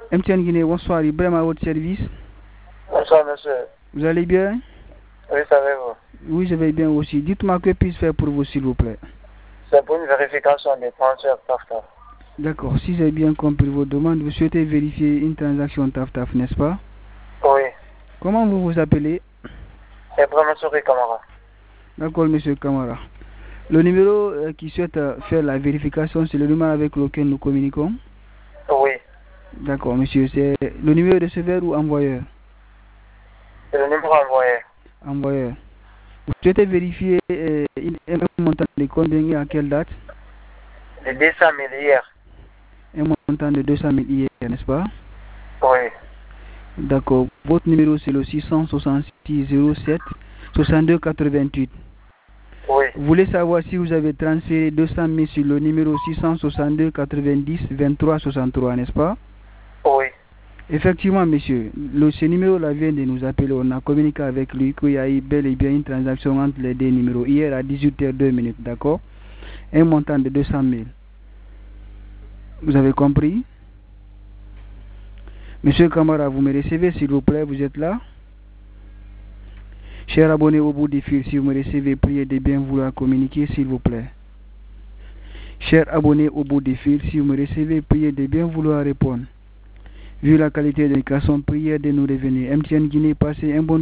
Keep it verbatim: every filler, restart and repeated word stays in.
M T N Guinée, bonsoir, Ibrahim à votre service. Bonsoir, monsieur. Vous allez bien? Oui, savez-vous? Oui, je vais bien aussi. Dites-moi que puis-je faire pour vous, s'il vous plaît? C'est pour une vérification des transferts TAF-TAF. D'accord, si j'ai bien compris vos demandes, vous souhaitez vérifier une transaction TAF-TAF, n'est-ce pas? Oui. Comment vous vous appelez? Ibrahim Souri Kamara. D'accord, monsieur Kamara. Le numéro euh, qui souhaite euh, faire la vérification, c'est le numéro avec lequel nous communiquons? Oui. D'accord, monsieur. C'est le numéro de receveur ou envoyeur? C'est le numéro envoyé. Envoyeur. Vous souhaitez vérifier euh, un montant de combien et à quelle date? De deux cent mille hier. Un montant de deux cent mille hier, n'est-ce pas? Oui. D'accord. Votre numéro, c'est le six cent soixante-six zéro sept soixante-deux quatre-vingt-huit. Oui. Vous voulez savoir si vous avez transféré deux cent mille sur le numéro six cent soixante-deux quatre-vingt-dix vingt-trois soixante-trois, n'est-ce pas? Oui. Effectivement, monsieur. Le, ce numéro-là vient de nous appeler. On a communiqué avec lui qu'il y a eu bel et bien une transaction entre les deux numéros. Hier à dix-huit heures deux, d'accord? Un montant de deux cent mille. Vous avez compris? Monsieur Kamara, vous me recevez, s'il vous plaît? Vous êtes là? Cher abonné au bout du fil, si vous me recevez, priez de bien vouloir communiquer, s'il vous plaît. Cher abonné au bout du fil, si vous me recevez, priez de bien vouloir répondre. Vu la qualité de l'éducation, priez de nous revenir. M T N Guinée, passez un bon